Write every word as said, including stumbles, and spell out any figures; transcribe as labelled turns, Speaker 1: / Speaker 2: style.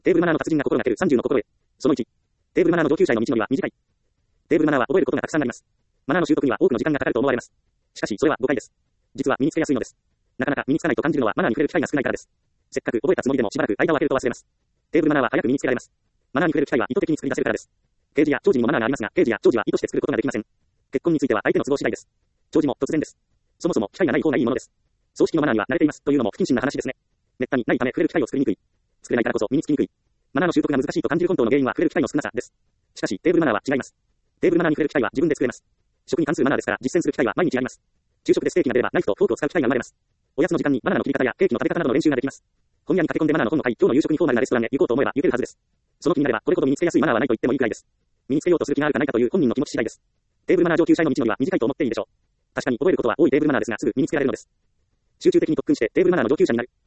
Speaker 1: テーブルマナーの達人が心がけるさんじゅうの心得。そのいち。テーブルマナーの上級者への道のりは短い。テーブルマナーは覚えることがたくさんあります。マナーの習得には多くの時間がかかると思われます。しかし、それは誤解です。実は身につけやすいのです。なかなか身につかないと感じるのはマナーに触れる機会が少ないからです。せっかく覚えたつもりでもしばらく間を空けると忘れます。テーブルマナーは早く身につけられます。マナーに触れる機会は意図的に作り出せるからです。刑事や長寿にもマナーがありますが、刑事や長寿は意図して作ることができません。結婚については相手の都合次第です。長寿も突然です。そもそも機会がない方がいいものです。葬式のマナーには慣れていますというのも不謹慎な話ですね。めったにないため触れる機会を作りにくい。作れないからこそ身につきにくい。マナーの習得が難しいと感じる本当の原因は触れる機会の少なさです。しかし、テーブルマナーは違います。テーブルマナーに触れる機会は自分で作れます。食に関するマナーですから実践する機会は毎日あります。昼食でステーキが出ればナイフとフォークを使う機会が生まれます。おやつの時間にバナナの切り方やケーキの食べ方などの練習ができます。本屋に駆け込んでマナーの本の会、今日の夕食にフォーマルなレストランへ行こうと思えば行けるはずです。その気になればこれほど身につけやすいマナーはないと言ってもいいくらいです。身につけようとする気があるかないかという本人の気持ち次第です。テーブルマナー上級者への道のりは短いと思っていいでしょう。確かに覚えることは多いテーブルマナーですがすぐ身につけられるのです。集中的に特訓してテーブルマナーの上級者になる。